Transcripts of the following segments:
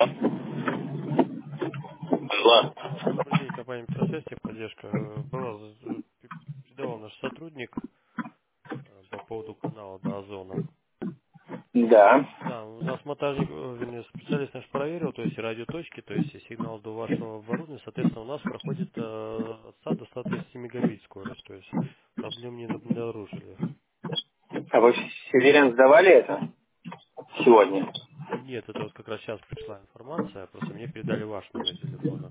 Алло. Добрый день, компания Метросвязь, техподдержка. Передавал наш сотрудник по поводу канала до Озона. Да. Да, у нас монтажник, вернее, специалист наш проверил, то есть радиоточки, то есть и сигнал до вашего оборудования, соответственно, у нас проходит от 100 до 130 мегабит скорость, то есть проблем не обнаружили. А вы Северин сдавали это сегодня? Нет, это вот как раз сейчас пришла информация, просто мне передали ваш номер телефона.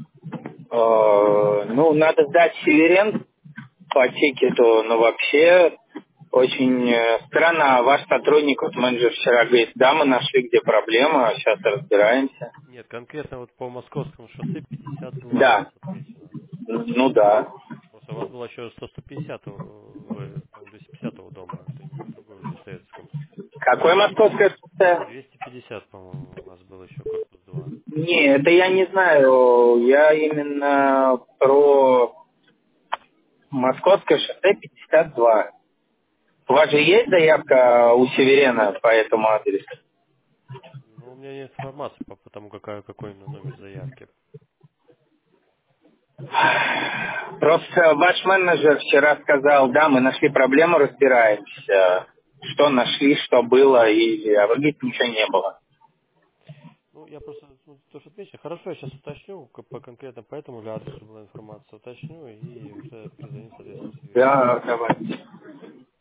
Ну, надо сдать Северин по тикету, но вообще очень странно. Ваш сотрудник, вот менеджер вчера говорит, да, мы нашли, где проблема, сейчас разбираемся. Нет, конкретно вот по Московскому шоссе 52 у нас Да. отмечено. Ну да. Просто у вас было еще 150, вы, по-моему, 250 дома, это другой уже Советском. Какое московское шоссе? 250, по-моему, у вас был еще корпус 2. Не, это я не знаю. Я именно про московское шоссе 52. У вас же есть заявка у Северена по этому адресу? Ну, у меня нет информации по тому, какой именно номер заявки. Просто ваш менеджер вчера сказал, да, мы нашли проблему, разбираемся. Что нашли, что было, и а вы говорите, ничего не было. Ну, я просто, то, что отмечено. Хорошо, я сейчас уточню, по конкретно по этому или адресу была информация, уточню и уже перезвоним, соответственно, Северину. Да, давайте.